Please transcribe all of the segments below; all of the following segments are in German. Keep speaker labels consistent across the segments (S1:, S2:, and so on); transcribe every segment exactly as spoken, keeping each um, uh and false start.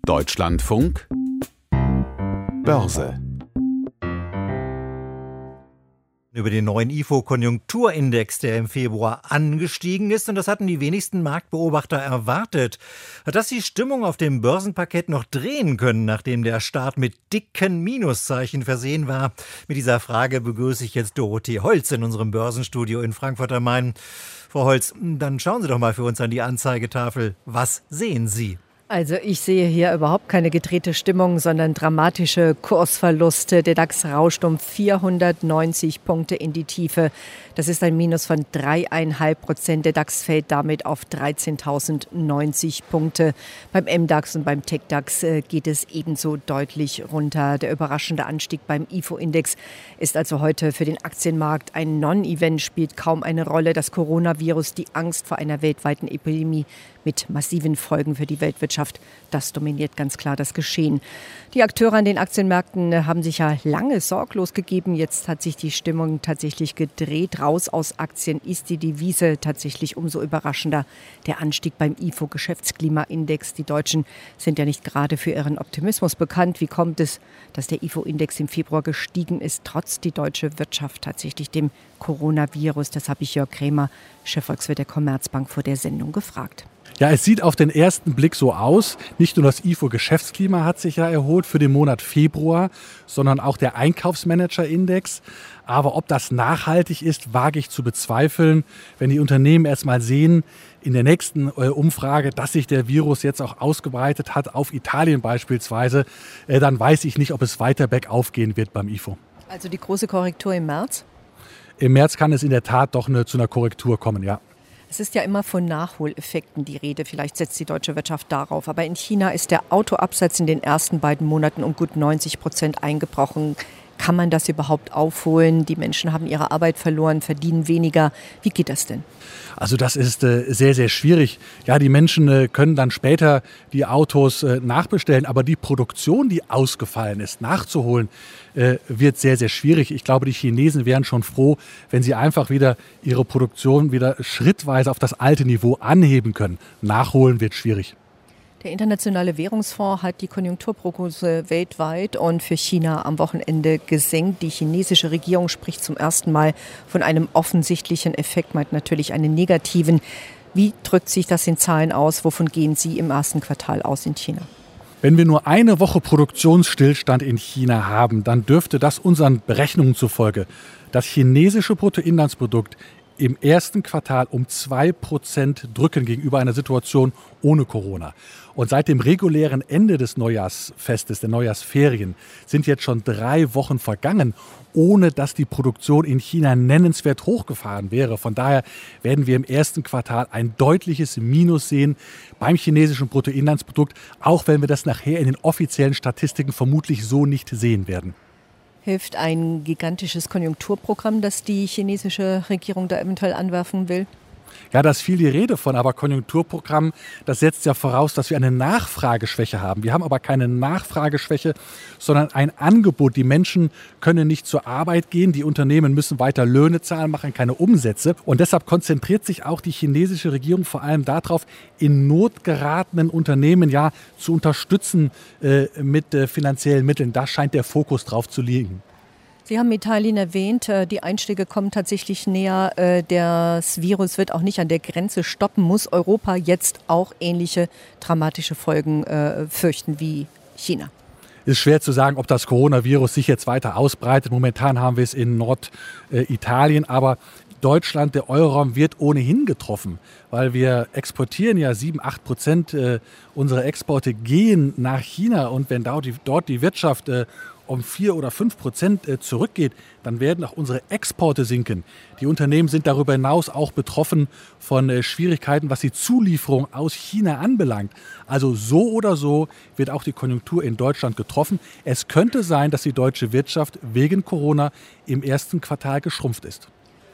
S1: Deutschlandfunk Börse.
S2: Über den neuen I F O-Konjunkturindex, der im Februar angestiegen ist. Und das hatten die wenigsten Marktbeobachter erwartet. Hat das die Stimmung auf dem Börsenparkett noch drehen können, nachdem der Start mit dicken Minuszeichen versehen war? Mit dieser Frage begrüße ich jetzt Dorothee Holz in unserem Börsenstudio in Frankfurt am Main. Frau Holz, dann schauen Sie doch mal für uns an die Anzeigetafel. Was sehen Sie?
S3: Also ich sehe hier überhaupt keine gedrehte Stimmung, sondern dramatische Kursverluste. Der DAX rauscht um vierhundertneunzig Punkte in die Tiefe. Das ist ein Minus von drei Komma fünf Prozent. Der DAX fällt damit auf dreizehntausendneunzig Punkte. Beim M DAX und beim TechDAX geht es ebenso deutlich runter. Der überraschende Anstieg beim I F O-Index ist also heute für den Aktienmarkt ein Non-Event, spielt kaum eine Rolle. Das Coronavirus, die Angst vor einer weltweiten Epidemie mit massiven Folgen für die Weltwirtschaft, das dominiert ganz klar das Geschehen. Die Akteure an den Aktienmärkten haben sich ja lange sorglos gegeben. Jetzt hat sich die Stimmung tatsächlich gedreht. Raus aus Aktien ist die Devise tatsächlich umso überraschender. Der Anstieg beim I F O-Geschäftsklimaindex. Die Deutschen sind ja nicht gerade für ihren Optimismus bekannt. Wie kommt es, dass der I F O-Index im Februar gestiegen ist, trotz die deutsche Wirtschaft tatsächlich dem Coronavirus? Das habe ich Jörg Krämer, Chefvolkswirt der Commerzbank, vor der Sendung gefragt.
S4: Ja, es sieht auf den ersten Blick so aus. Nicht nur das I F O-Geschäftsklima hat sich ja erholt für den Monat Februar, sondern auch der Einkaufsmanager-Index. Aber ob das nachhaltig ist, wage ich zu bezweifeln. Wenn die Unternehmen erst mal sehen, in der nächsten äh, Umfrage, dass sich der Virus jetzt auch ausgebreitet hat, auf Italien beispielsweise, äh, dann weiß ich nicht, ob es weiter bergauf gehen wird beim I F O.
S3: Also die große Korrektur im März?
S4: Im März kann es in der Tat doch eine, zu einer Korrektur kommen, ja.
S3: Es ist ja immer von Nachholeffekten die Rede. Vielleicht setzt die deutsche Wirtschaft darauf. Aber in China ist der Autoabsatz in den ersten beiden Monaten um gut neunzig Prozent eingebrochen. Kann man das überhaupt aufholen? Die Menschen haben ihre Arbeit verloren, verdienen weniger. Wie geht das denn?
S4: Also das ist äh, sehr, sehr schwierig. Ja, die Menschen äh, können dann später die Autos äh, nachbestellen, aber die Produktion, die ausgefallen ist, nachzuholen, äh, wird sehr, sehr schwierig. Ich glaube, die Chinesen wären schon froh, wenn sie einfach wieder ihre Produktion wieder schrittweise auf das alte Niveau anheben können. Nachholen wird schwierig.
S3: Der Internationale Währungsfonds hat die Konjunkturprognose weltweit und für China am Wochenende gesenkt. Die chinesische Regierung spricht zum ersten Mal von einem offensichtlichen Effekt, meint natürlich einen negativen. Wie drückt sich das in Zahlen aus? Wovon gehen Sie im ersten Quartal aus in China?
S4: Wenn wir nur eine Woche Produktionsstillstand in China haben, dann dürfte das unseren Berechnungen zufolge das chinesische Bruttoinlandsprodukt im ersten Quartal um zwei Prozent drücken gegenüber einer Situation ohne Corona. Und seit dem regulären Ende des Neujahrsfestes, der Neujahrsferien, sind jetzt schon drei Wochen vergangen, ohne dass die Produktion in China nennenswert hochgefahren wäre. Von daher werden wir im ersten Quartal ein deutliches Minus sehen beim chinesischen Bruttoinlandsprodukt, auch wenn wir das nachher in den offiziellen Statistiken vermutlich so nicht sehen werden.
S3: Hilft ein gigantisches Konjunkturprogramm, das die chinesische Regierung da eventuell anwerfen will?
S4: Ja, da ist viel die Rede von, aber Konjunkturprogramm, das setzt ja voraus, dass wir eine Nachfrageschwäche haben. Wir haben aber keine Nachfrageschwäche, sondern ein Angebot. Die Menschen können nicht zur Arbeit gehen, die Unternehmen müssen weiter Löhne zahlen, machen keine Umsätze. Und deshalb konzentriert sich auch die chinesische Regierung vor allem darauf, in Not geratenen Unternehmen ja zu unterstützen äh, mit äh, finanziellen Mitteln. Da scheint der Fokus drauf zu liegen.
S3: Sie haben Italien erwähnt, die Einschläge kommen tatsächlich näher. Das Virus wird auch nicht an der Grenze stoppen. Muss Europa jetzt auch ähnliche dramatische Folgen fürchten wie China?
S4: Ist schwer zu sagen, ob das Coronavirus sich jetzt weiter ausbreitet. Momentan haben wir es in Norditalien, aber Deutschland, der Euroraum, wird ohnehin getroffen, weil wir exportieren ja sieben, acht Prozent unserer Exporte gehen nach China. Und wenn dort die, dort die Wirtschaft um vier oder fünf Prozent zurückgeht, dann werden auch unsere Exporte sinken. Die Unternehmen sind darüber hinaus auch betroffen von Schwierigkeiten, was die Zulieferung aus China anbelangt. Also so oder so wird auch die Konjunktur in Deutschland getroffen. Es könnte sein, dass die deutsche Wirtschaft wegen Corona im ersten Quartal geschrumpft ist.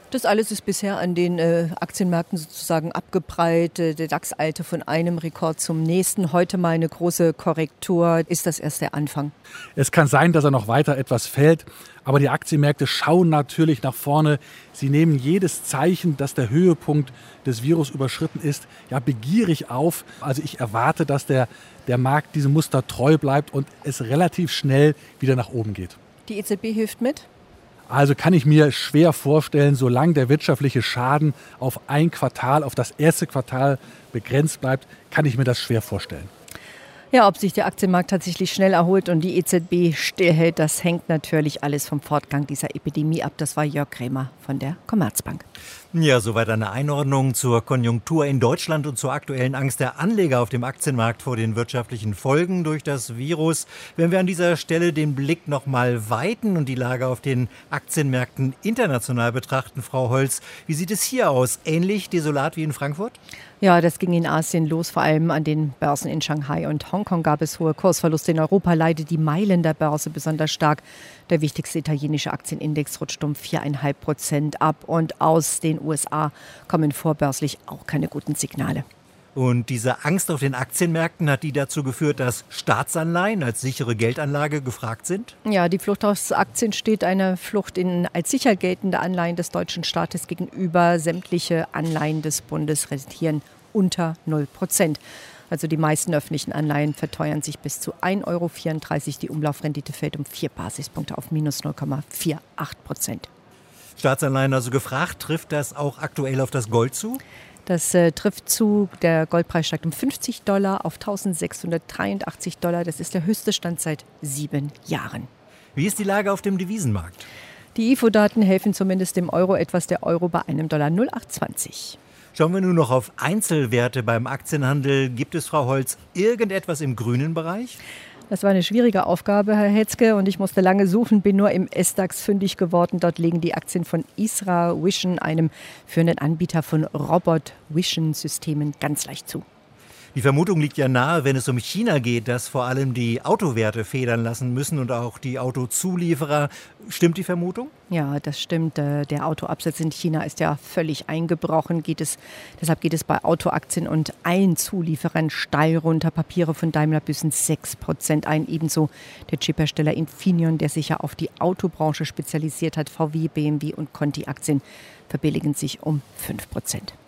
S3: Das alles ist bisher an den äh, Aktienmärkten sozusagen abgeprallt. Der DAX eilte von einem Rekord zum nächsten. Heute mal eine große Korrektur. Ist das erst der Anfang?
S4: Es kann sein, dass er noch weiter etwas fällt. Aber die Aktienmärkte schauen natürlich nach vorne. Sie nehmen jedes Zeichen, dass der Höhepunkt des Virus überschritten ist, ja, begierig auf. Also ich erwarte, dass der, der Markt diesem Muster treu bleibt und es relativ schnell wieder nach oben geht.
S3: Die E Z B hilft mit?
S4: Also kann ich mir schwer vorstellen, solange der wirtschaftliche Schaden auf ein Quartal, auf das erste Quartal begrenzt bleibt, kann ich mir das schwer vorstellen.
S3: Ja, ob sich der Aktienmarkt tatsächlich schnell erholt und die E Z B stillhält, das hängt natürlich alles vom Fortgang dieser Epidemie ab. Das war Jörg Krämer von der Commerzbank.
S2: Ja, soweit eine Einordnung zur Konjunktur in Deutschland und zur aktuellen Angst der Anleger auf dem Aktienmarkt vor den wirtschaftlichen Folgen durch das Virus. Wenn wir an dieser Stelle den Blick noch mal weiten und die Lage auf den Aktienmärkten international betrachten, Frau Holz, wie sieht es hier aus? Ähnlich desolat wie in Frankfurt?
S3: Ja, das ging in Asien los, vor allem an den Börsen in Shanghai und Hongkong gab es hohe Kursverluste. In Europa leidet die Meilen der Börse besonders stark. Der wichtigste italienische Aktienindex rutscht um vier Komma fünf Prozent ab und aus den U S A kommen vorbörslich auch keine guten Signale.
S2: Und diese Angst auf den Aktienmärkten, hat die dazu geführt, dass Staatsanleihen als sichere Geldanlage gefragt sind?
S3: Ja, die Flucht aus Aktien steht einer Flucht in als sicher geltende Anleihen des deutschen Staates gegenüber. Sämtliche Anleihen des Bundes rentieren unter null Prozent. Also die meisten öffentlichen Anleihen verteuern sich bis zu ein Euro vierunddreißig. Die Umlaufrendite fällt um vier Basispunkte auf minus null Komma achtundvierzig Prozent.
S2: Staatsanleihen also gefragt. Trifft das auch aktuell auf das Gold zu?
S3: Das äh, trifft zu. Der Goldpreis steigt um fünfzig Dollar auf eintausendsechshundertdreiundachtzig Dollar. Das ist der höchste Stand seit sieben Jahren.
S2: Wie ist die Lage auf dem Devisenmarkt?
S3: Die I F O-Daten helfen zumindest dem Euro etwas. Der Euro bei einem Dollar null Komma achtundzwanzig.
S2: Schauen wir nun noch auf Einzelwerte beim Aktienhandel. Gibt es, Frau Holz, irgendetwas im grünen Bereich?
S3: Das war eine schwierige Aufgabe, Herr Hetzke, und ich musste lange suchen, bin nur im S-DAX fündig geworden. Dort liegen die Aktien von Isra Vision, einem führenden Anbieter von Robot-Vision-Systemen, ganz leicht zu.
S2: Die Vermutung liegt ja nahe, wenn es um China geht, dass vor allem die Autowerte federn lassen müssen und auch die Autozulieferer. Stimmt die Vermutung?
S3: Ja, das stimmt. Der Autoabsatz in China ist ja völlig eingebrochen. Geht es, deshalb geht es bei Autoaktien und allen Zulieferern steil runter. Papiere von Daimler büßen sechs Prozent ein. Ebenso der Chiphersteller Infineon, der sich ja auf die Autobranche spezialisiert hat. V W, B M W und Conti-Aktien verbilligen sich um fünf Prozent.